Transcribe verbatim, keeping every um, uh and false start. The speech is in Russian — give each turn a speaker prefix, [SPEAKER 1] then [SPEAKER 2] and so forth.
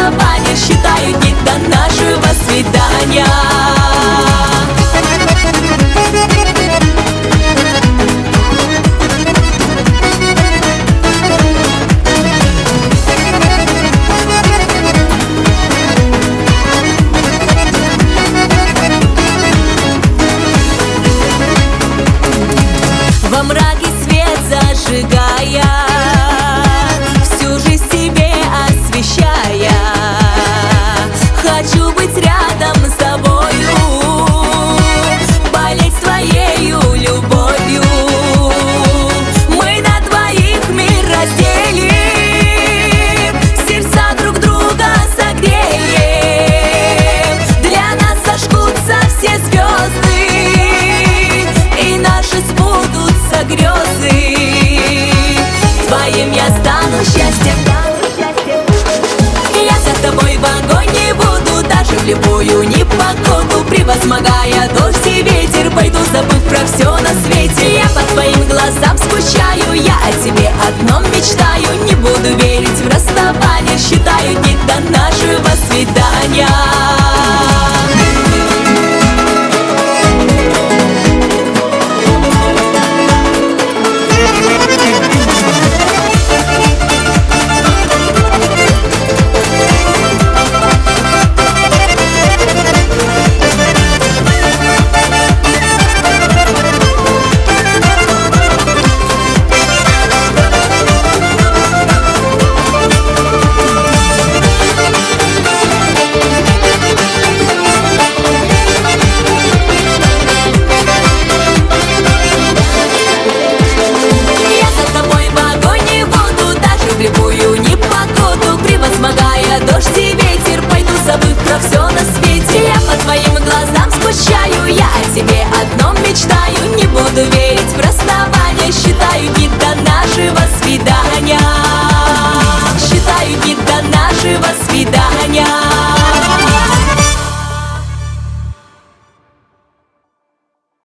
[SPEAKER 1] расставания, считаю дни до нашего свидания. Во мраке свет зажигая, всю жизнь себе освещая, хочу быть рядом с тобою, болеть твоею любовью. Мы на двоих мир разделим, сердца друг друга согреем. Для нас зажгутся все звезды, и наши сбудутся грезы. Твоим я стану счастьем, я за тобой в огонь не буду, даже в любую непогоду. Превозмогая дождь и ветер, пойду, забыв про все на свете. Я по твоим глазам скучаю, я о тебе одном мечтаю. Не